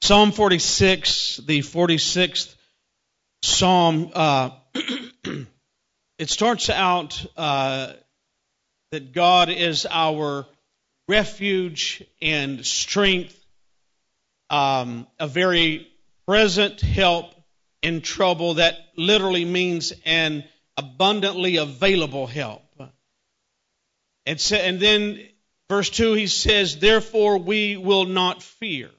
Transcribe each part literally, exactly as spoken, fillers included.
Psalm forty-six, the forty-sixth Psalm, uh, it starts out uh, that God is our refuge and strength, um, a very present help in trouble. That literally means an abundantly available help. And, so, and then verse two, he says, therefore we will not fear,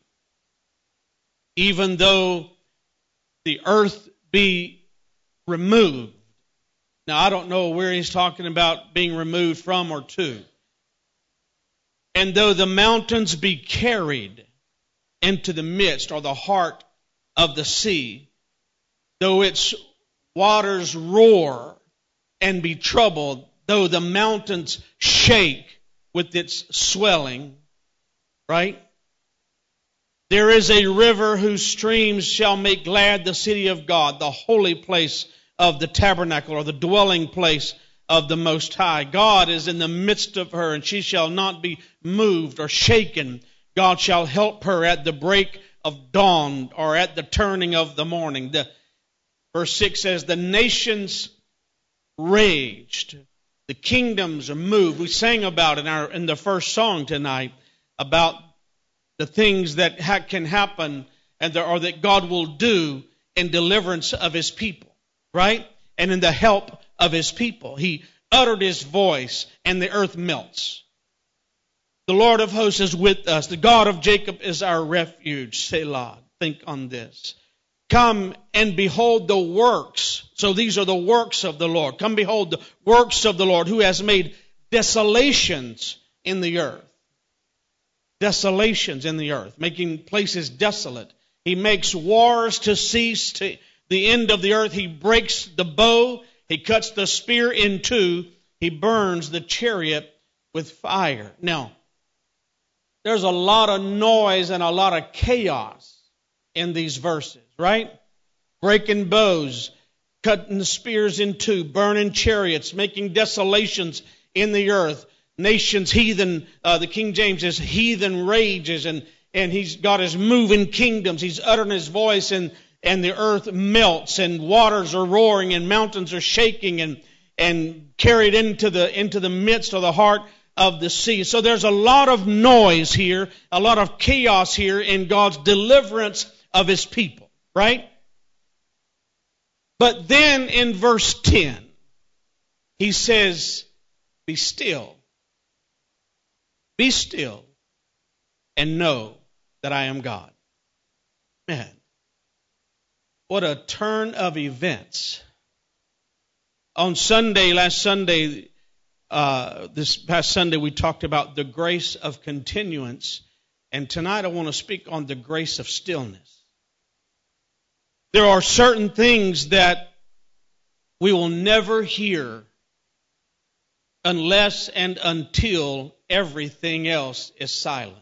even though the earth be removed. Now, I don't know where he's talking about being removed from or to. And though the mountains be carried into the midst or the heart of the sea, though its waters roar and be troubled, though the mountains shake with its swelling, right? There is a river whose streams shall make glad the city of God, the holy place of the tabernacle, or the dwelling place of the Most High. God is in the midst of her, and she shall not be moved or shaken. God shall help her at the break of dawn, or at the turning of the morning. The, verse six says, the nations raged, the kingdoms are moved. We sang about it in, our, in the first song tonight, about the things that ha- can happen and there, or that God will do in deliverance of His people, right? And in the help of His people. He uttered His voice and the earth melts. The Lord of hosts is with us. The God of Jacob is our refuge. Selah. Think on this. Come and behold the works. So these are the works of the Lord. Come behold the works of the Lord, who has made desolations in the earth. Desolations in the earth, making places desolate. He makes wars to cease to the end of the earth. He breaks the bow. He cuts the spear in two. He burns the chariot with fire. Now, there's a lot of noise and a lot of chaos in these verses, right? Breaking bows, cutting the spears in two, burning chariots, making desolations in the earth. Nations, heathen, uh, the King James says heathen rages, and, and he's got his moving kingdoms. He's uttering his voice, and, and the earth melts, and waters are roaring, and mountains are shaking, and, and carried into the, into the midst of the heart of the sea. So there's a lot of noise here, a lot of chaos here in God's deliverance of His people, right? But then in verse ten, He says, be still. Be still and know that I am God. Man, what a turn of events. On Sunday, last Sunday, uh, this past Sunday, we talked about the grace of continuance. And tonight I want to speak on the grace of stillness. There are certain things that we will never hear unless and until everything else is silent.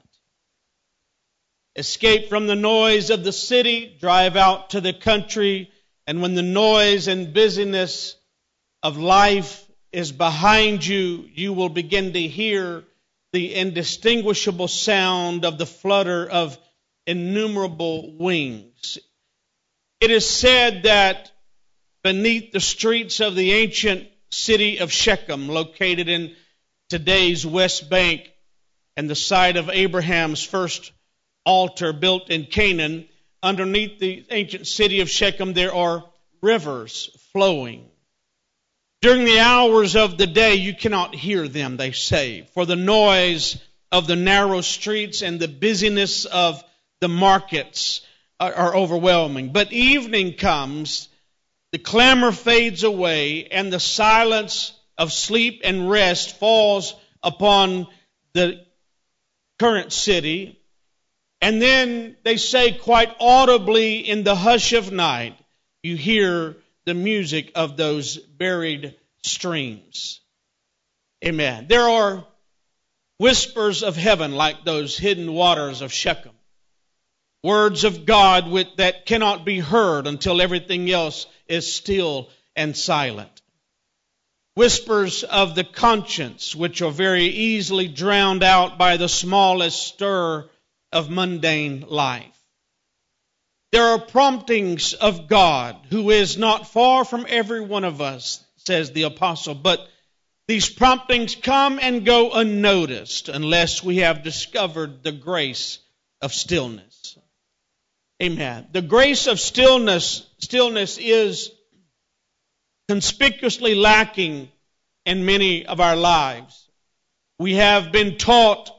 Escape from the noise of the city, drive out to the country, and when the noise and busyness of life is behind you, you will begin to hear the indistinguishable sound of the flutter of innumerable wings. It is said that beneath the streets of the ancient city of Shechem, located in today's West Bank and the site of Abraham's first altar built in Canaan, underneath the ancient city of Shechem there are rivers flowing. During the hours of the day you cannot hear them, they say, for the noise of the narrow streets and the busyness of the markets are, are overwhelming. But evening comes, the clamor fades away, and the silence of sleep and rest falls upon the current city. And then they say quite audibly in the hush of night, you hear the music of those buried streams. Amen. There are whispers of heaven like those hidden waters of Shechem. Words of God with, that cannot be heard until everything else is still and silent. Whispers of the conscience, which are very easily drowned out by the smallest stir of mundane life. There are promptings of God, who is not far from every one of us, says the apostle, but these promptings come and go unnoticed unless we have discovered the grace of stillness. Amen. The grace of stillness, stillness is conspicuously lacking in many of our lives. We have been taught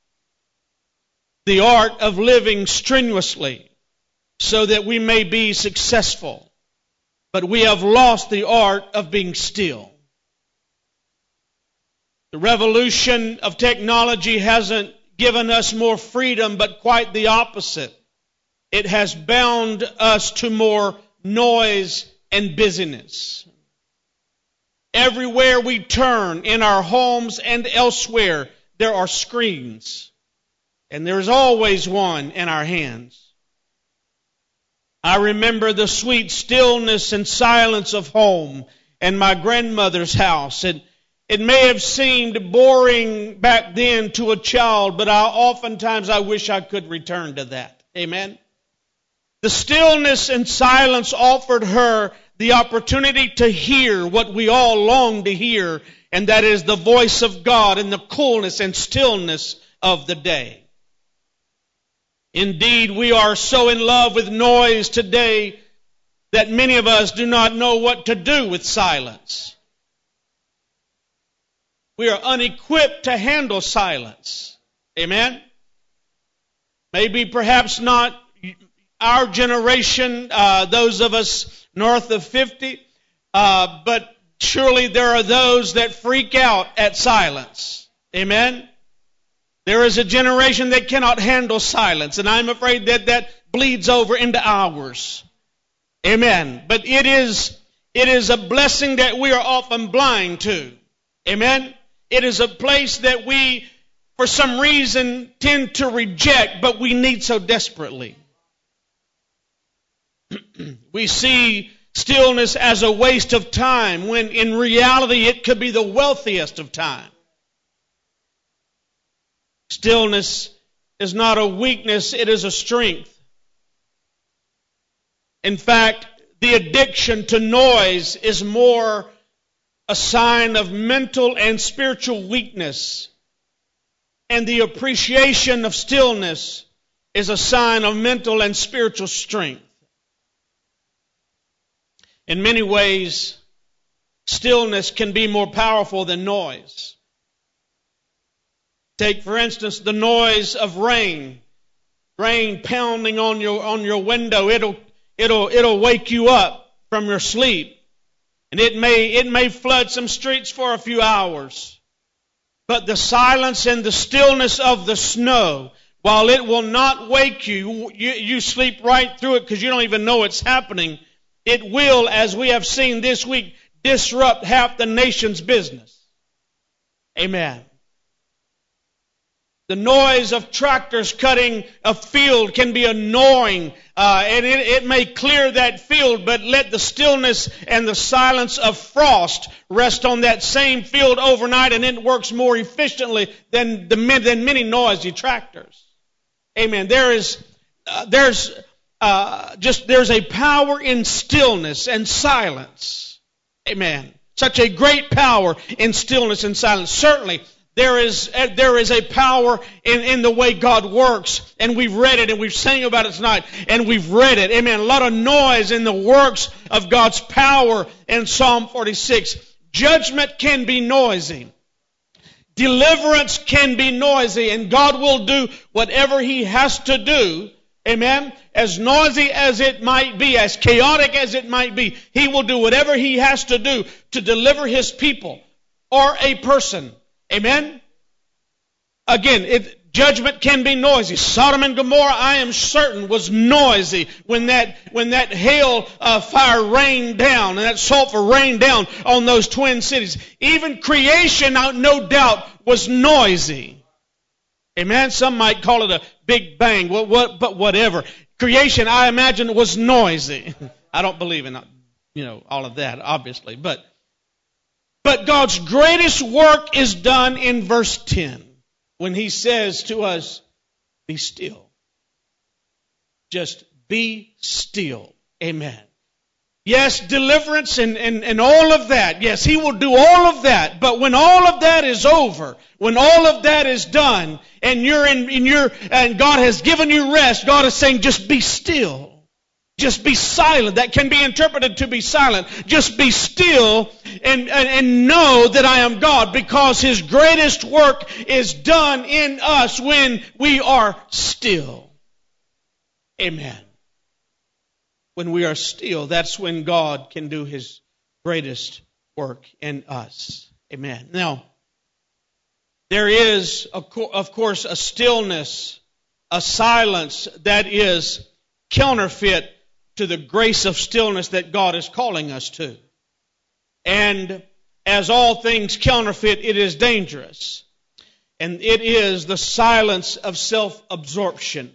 the art of living strenuously so that we may be successful, but we have lost the art of being still. The revolution of technology hasn't given us more freedom, but quite the opposite. It has bound us to more noise and busyness. Everywhere we turn, in our homes and elsewhere, there are screens. And there's always one in our hands. I remember the sweet stillness and silence of home and my grandmother's house. And it may have seemed boring back then to a child, but I, oftentimes I wish I could return to that. Amen. The stillness and silence offered her the opportunity to hear what we all long to hear, and that is the voice of God in the coolness and stillness of the day. Indeed, we are so in love with noise today that many of us do not know what to do with silence. We are unequipped to handle silence. Amen? Maybe perhaps not our generation, uh, those of us north of fifty, uh, but surely there are those that freak out at silence. Amen? There is a generation that cannot handle silence, and I'm afraid that that bleeds over into ours. Amen? But it is, it is a blessing that we are often blind to. Amen? It is a place that we, for some reason, tend to reject, but we need so desperately. We see stillness as a waste of time, when in reality it could be the wealthiest of time. Stillness is not a weakness, it is a strength. In fact, the addiction to noise is more a sign of mental and spiritual weakness. And the appreciation of stillness is a sign of mental and spiritual strength. In many ways, stillness can be more powerful than noise. Take, for instance, the noise of rain. Rain pounding on your on your window. It'll it'll it'll wake you up from your sleep. And it may it may flood some streets for a few hours. But the silence and the stillness of the snow, while it will not wake you, you, you sleep right through it because you don't even know it's happening. It will, as we have seen this week, disrupt half the nation's business. Amen. The noise of tractors cutting a field can be annoying, uh, and it, it may clear that field, but let the stillness and the silence of frost rest on that same field overnight, and it works more efficiently than, the, than many noisy tractors. Amen. There is, uh, there's uh, just there's a power in stillness and silence. Amen. Such a great power in stillness and silence. Certainly, There is, there is a power in, in the way God works. And we've read it and we've sang about it tonight. And we've read it. Amen. A lot of noise in the works of God's power in Psalm forty-six. Judgment can be noisy. Deliverance can be noisy. And God will do whatever He has to do. Amen. As noisy as it might be, as chaotic as it might be, He will do whatever He has to do to deliver His people or a person. Amen? Again, it, judgment can be noisy. Sodom and Gomorrah, I am certain, was noisy when that when that hail uh, fire rained down and that sulfur rained down on those twin cities. Even creation, no doubt, was noisy. Amen? Some might call it a big bang, what, what, but whatever. Creation, I imagine, was noisy. I don't believe in, you know, all of that, obviously, but But God's greatest work is done in verse ten when He says to us, be still. Just be still. Amen. Yes, deliverance and, and, and all of that. Yes, He will do all of that. But when all of that is over, when all of that is done, and you're in, in your, and God has given you rest, God is saying, just be still. Just be silent. That can be interpreted to be silent. Just be still and, and, and know that I am God, because His greatest work is done in us when we are still. Amen. When we are still, that's when God can do His greatest work in us. Amen. Now, there is, of course, a stillness, a silence that is counterfeit to the grace of stillness that God is calling us to. And as all things counterfeit, it is dangerous. And it is the silence of self-absorption.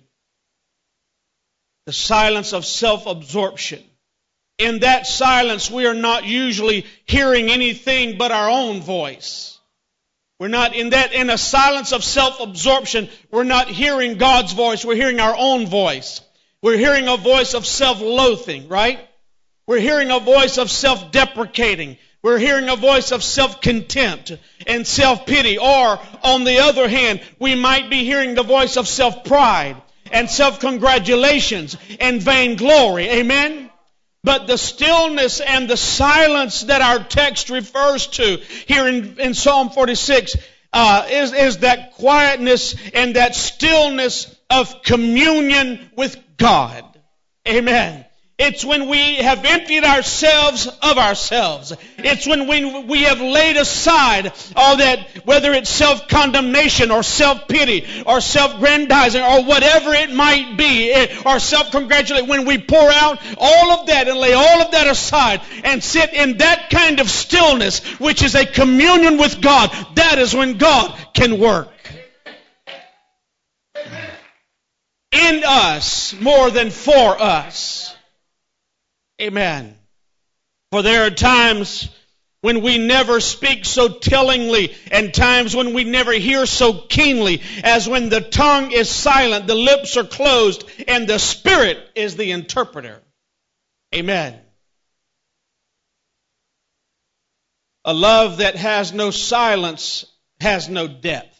The silence of self-absorption. In that silence, we are not usually hearing anything but our own voice. We're not in that, in a silence of self-absorption, we're not hearing God's voice, we're hearing our own voice. We're hearing a voice of self-loathing, right? We're hearing a voice of self-deprecating. We're hearing a voice of self-contempt and self-pity. Or, on the other hand, we might be hearing the voice of self-pride and self-congratulations and vainglory. Amen? But the stillness and the silence that our text refers to here in, in Psalm forty-six uh, is, is that quietness and that stillness of communion with God. Amen. It's when we have emptied ourselves of ourselves. It's when we, we have laid aside all that, whether it's self-condemnation or self-pity or self-grandizing or whatever it might be, or self-congratulate. When we pour out all of that and lay all of that aside and sit in that kind of stillness, which is a communion with God, that is when God can work in us more than for us. Amen. For there are times when we never speak so tellingly, and times when we never hear so keenly, as when the tongue is silent, the lips are closed, and the Spirit is the interpreter. Amen. A love that has no silence has no depth.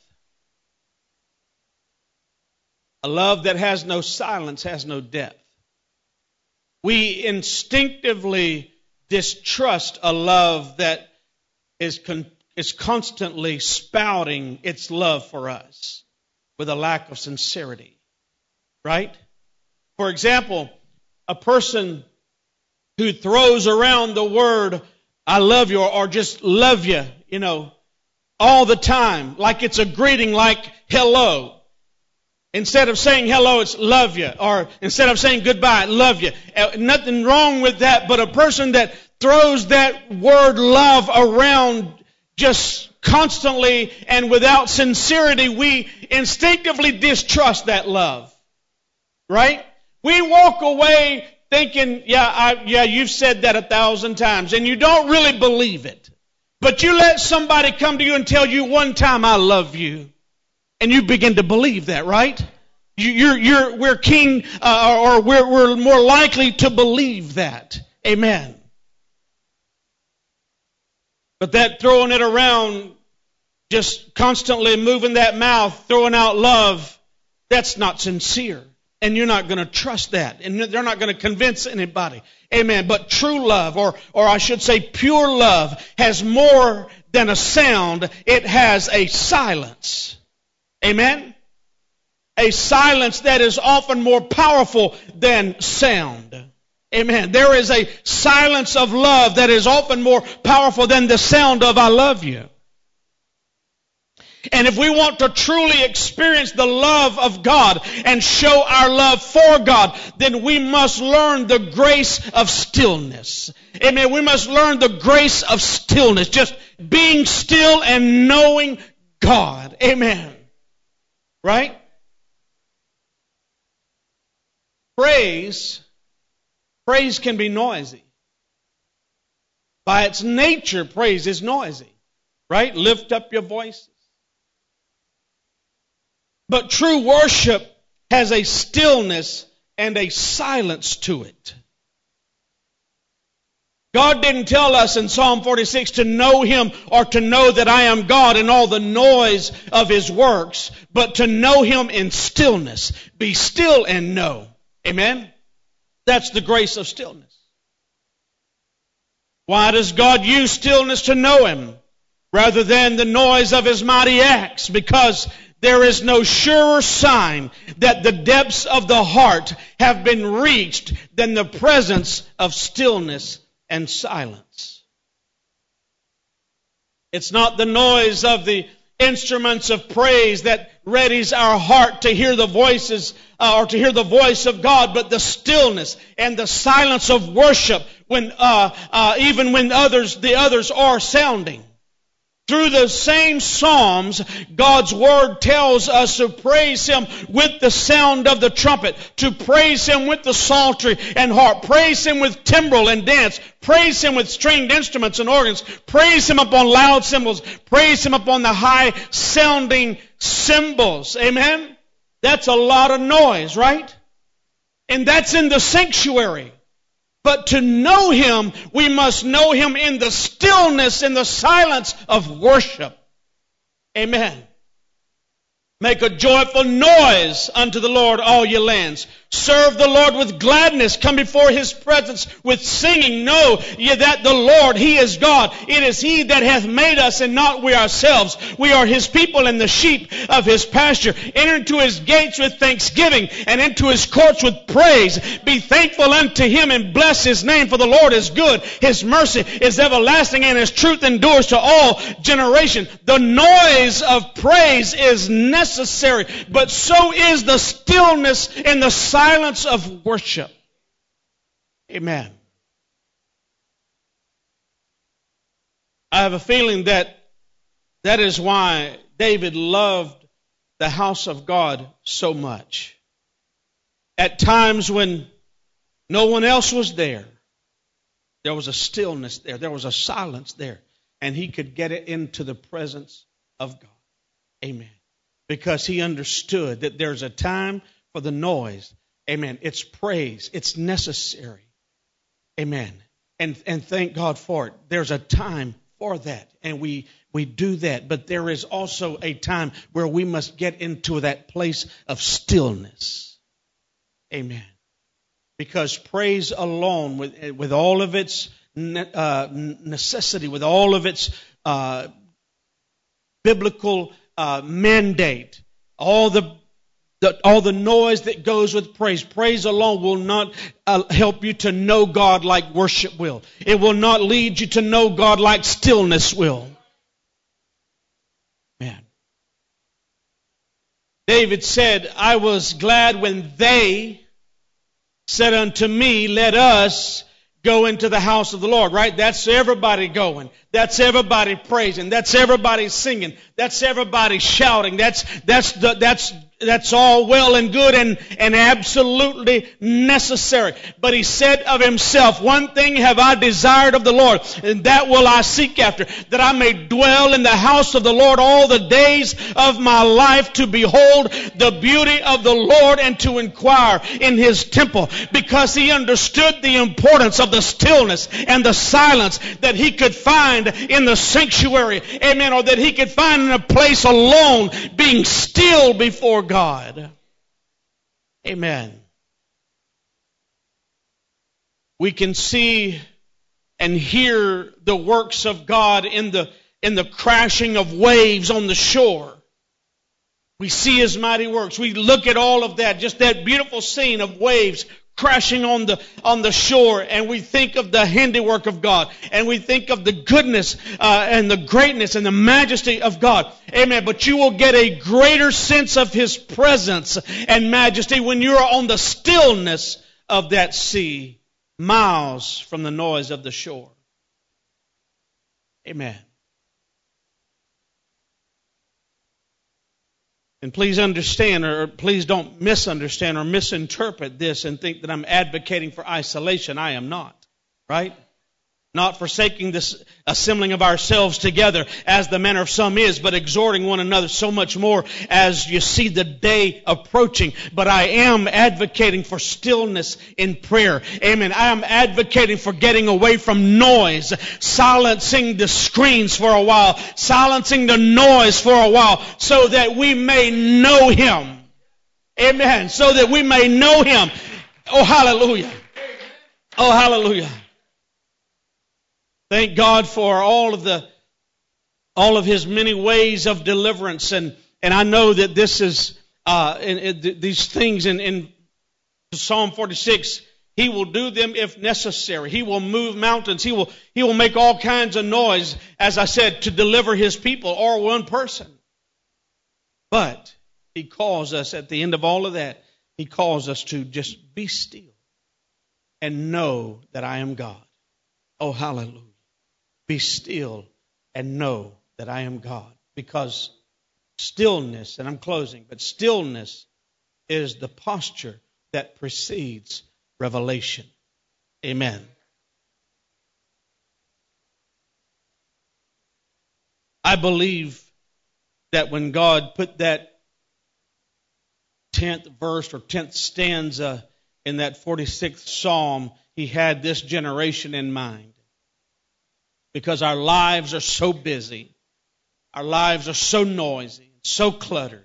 A love that has no silence has no depth. We instinctively distrust a love that is con- is constantly spouting its love for us with a lack of sincerity. Right? For example, a person who throws around the word, I love you, or, or just love you, you know, all the time, like it's a greeting, like hello. Instead of saying hello, it's love you. Or instead of saying goodbye, love you. Uh, nothing wrong with that, but a person that throws that word love around just constantly and without sincerity, we instinctively distrust that love. Right? We walk away thinking, yeah, I, yeah, you've said that a thousand times, and you don't really believe it. But you let somebody come to you and tell you one time, I love you. And you begin to believe that, right? You, you're, you're, we're keen, uh, or we're, we're more likely to believe that. Amen. But that throwing it around, just constantly moving that mouth, throwing out love, that's not sincere. And you're not going to trust that. And they're not going to convince anybody. Amen. But true love, or, or I should say pure love, has more than a sound. It has a silence. Amen? A silence that is often more powerful than sound. Amen. There is a silence of love that is often more powerful than the sound of I love you. And if we want to truly experience the love of God and show our love for God, then we must learn the grace of stillness. Amen. We must learn the grace of stillness. Just being still and knowing God. Amen. Right? Praise, praise can be noisy. By its nature, praise is noisy. Right? Lift up your voices. But true worship has a stillness and a silence to it. God didn't tell us in Psalm forty-six to know Him or to know that I am God in all the noise of His works, but to know Him in stillness. Be still and know. Amen? That's the grace of stillness. Why does God use stillness to know Him rather than the noise of His mighty acts? Because there is no surer sign that the depths of the heart have been reached than the presence of stillness and silence. It's not the noise of the instruments of praise that readies our heart to hear the voices uh, or to hear the voice of God, but the stillness and the silence of worship when uh, uh, even when others the others are sounding. Through the same Psalms, God's Word tells us to praise Him with the sound of the trumpet, to praise Him with the psaltery and harp, praise Him with timbrel and dance, praise Him with stringed instruments and organs, praise Him upon loud cymbals, praise Him upon the high-sounding cymbals. Amen? That's a lot of noise, right? And that's in the sanctuary. But to know Him, we must know Him in the stillness, in the silence of worship. Amen. Make a joyful noise unto the Lord, all ye lands. Serve the Lord with gladness. Come before His presence with singing. Know ye that the Lord, He is God. It is He that hath made us and not we ourselves. We are His people and the sheep of His pasture. Enter into His gates with thanksgiving and into His courts with praise. Be thankful unto Him and bless His name, for the Lord is good. His mercy is everlasting and His truth endures to all generation. The noise of praise is necessary, but so is the stillness and the silence of worship. Amen. I have a feeling that that is why David loved the house of God so much. At times when no one else was there, there was a stillness there. There was a silence there. And he could get it into the presence of God. Amen. Because he understood that there's a time for the noise. Amen. It's praise. It's necessary. Amen. And and thank God for it. There's a time for that. And we, we do that. But there is also a time where we must get into that place of stillness. Amen. Because praise alone, with, with all of its uh, necessity, with all of its uh, biblical uh, mandate, all the The, all the noise that goes with praise. Praise alone will not uh, help you to know God like worship will. It will not lead you to know God like stillness will. Man. David said, I was glad when they said unto me, let us go into the house of the Lord, right? That's everybody going. That's everybody praising. That's everybody singing. That's everybody shouting. That's, that's, the, that's, That's all well and good and, and absolutely necessary. But he said of himself, one thing have I desired of the Lord, and that will I seek after, that I may dwell in the house of the Lord all the days of my life, to behold the beauty of the Lord and to inquire in His temple. Because he understood the importance of the stillness and the silence that he could find in the sanctuary. Amen. Or that he could find in a place alone, being still before God. Amen. We can see and hear the works of God in the in the crashing of waves on the shore. We see His mighty works. We look at all of that, just that beautiful scene of waves crashing on the on the shore, and we think of the handiwork of God, and we think of the goodness uh, and the greatness and the majesty of God. Amen. But you will get a greater sense of His presence and majesty when you are on the stillness of that sea, miles from the noise of the shore. Amen. And please understand, or please don't misunderstand or misinterpret this and think that I'm advocating for isolation. I am not. Right? Not forsaking this assembling of ourselves together as the manner of some is, but exhorting one another so much more as you see the day approaching. But I am advocating for stillness in prayer. Amen. I am advocating for getting away from noise, silencing the screens for a while, silencing the noise for a while, so that we may know Him. Amen. So that we may know Him. Oh, hallelujah. Oh, hallelujah. Thank God for all of the, all of His many ways of deliverance, and and I know that this is uh, in, in, these things in, in Psalm forty-six. He will do them if necessary. He will move mountains. He will He will make all kinds of noise, as I said, to deliver His people or one person. But He calls us at the end of all of that. He calls us to just be still and know that I am God. Oh, hallelujah. Be still and know that I am God. Because stillness, and I'm closing, but stillness is the posture that precedes revelation. Amen. I believe that when God put that tenth verse or tenth stanza in that forty-sixth Psalm, He had this generation in mind. Because our lives are so busy. Our lives are so noisy, so cluttered,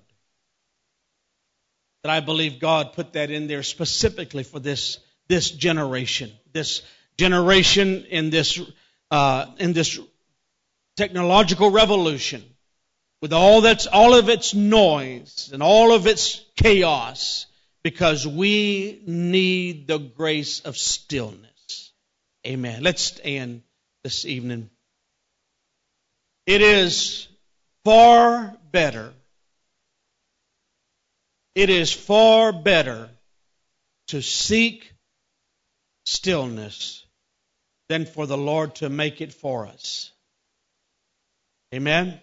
that I believe God put that in there specifically for this, this generation. This generation in this, uh, in this technological revolution. With all that's, all of its noise and all of its chaos. Because we need the grace of stillness. Amen. Let's stand this evening. It is far better. It is far better to seek stillness than for the Lord to make it for us. Amen?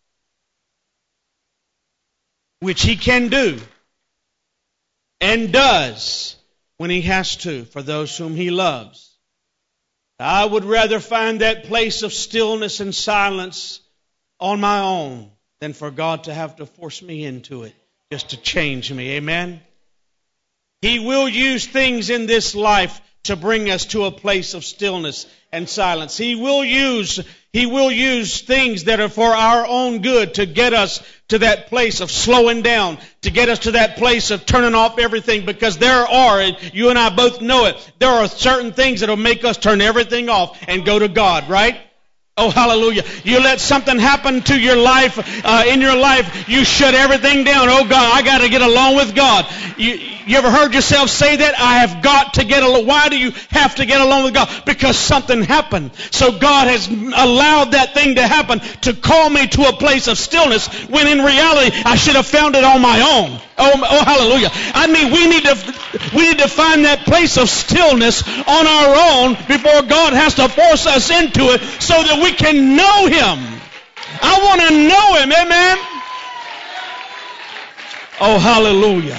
Which He can do and does when He has to for those whom He loves. I would rather find that place of stillness and silence on my own than for God to have to force me into it just to change me. Amen? He will use things in this life to bring us to a place of stillness and silence. He will use, He will use things that are for our own good to get us to that place of slowing down, to get us to that place of turning off everything, because there are, and you and I both know it, there are certain things that will make us turn everything off and go to God, right? Oh, hallelujah. You let something happen to your life, uh, in your life, you shut everything down. Oh, God, I got to get along with God. You, you ever heard yourself say that? I have got to get along. Why do you have to get along with God? Because something happened. So God has allowed that thing to happen to call me to a place of stillness when in reality I should have found it on my own. Oh, oh, hallelujah. I mean, we need to, we need to find that place of stillness on our own before God has to force us into it so that we can know Him. I want to know Him. Amen. Oh, hallelujah.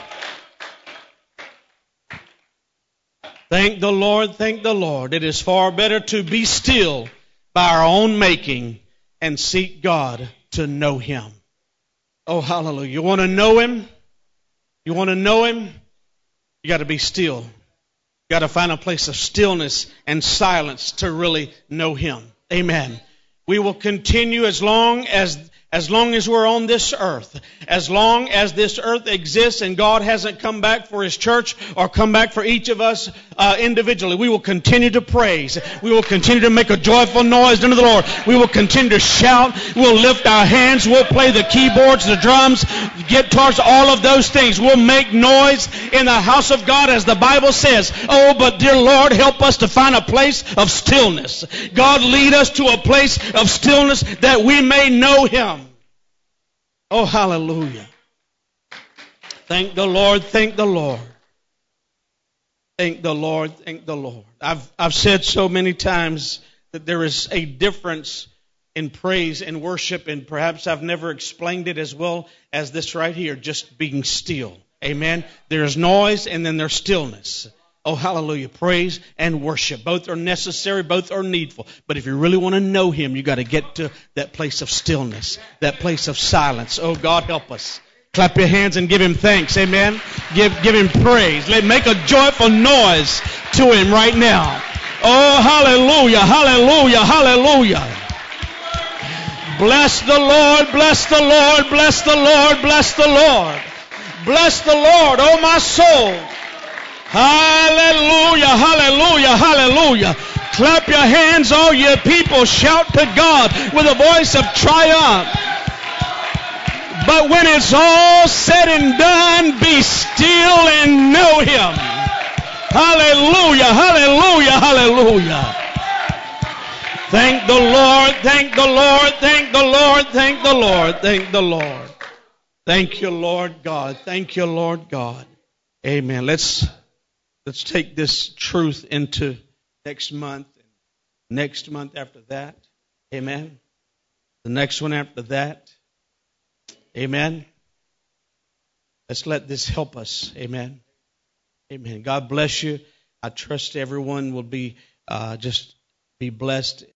Thank the Lord, thank the Lord. It is far better to be still by our own making and seek God to know Him. Oh, hallelujah. You want to know Him? You want to know Him? You got to be still. You got to find a place of stillness and silence to really know Him. Amen. We will continue as long as As long as we're on this earth, as long as this earth exists and God hasn't come back for His church or come back for each of us uh, individually, we will continue to praise. We will continue to make a joyful noise unto the Lord. We will continue to shout. We'll lift our hands. We'll play the keyboards, the drums, guitars, all of those things. We'll make noise in the house of God as the Bible says. Oh, but dear Lord, help us to find a place of stillness. God, lead us to a place of stillness that we may know Him. Oh, hallelujah. Thank the Lord, thank the Lord. Thank the Lord, thank the Lord. I've I've said so many times that there is a difference in praise and worship, and perhaps I've never explained it as well as this right here, just being still. Amen. There's noise and then there's stillness. Oh, hallelujah. Praise and worship. Both are necessary. Both are needful. But if you really want to know Him, you got to get to that place of stillness, that place of silence. Oh, God, help us. Clap your hands and give Him thanks. Amen. Give, give Him praise. Let make a joyful noise to Him right now. Oh, hallelujah, hallelujah, hallelujah. Bless the Lord, bless the Lord, bless the Lord, bless the Lord. Bless the Lord, oh my soul. Hallelujah, hallelujah, hallelujah. Clap your hands, all you people. Shout to God with a voice of triumph. But when it's all said and done, be still and know Him. Hallelujah, hallelujah, hallelujah. Thank the Lord, thank the Lord, thank the Lord, thank the Lord, thank the Lord. Thank you, Lord God. Thank you, Lord God. Amen. Let's let's take this truth into next month, next month after that. Amen. The next one after that. Amen. Let's let this help us. Amen. Amen. God bless you. I trust everyone will be uh, just be blessed.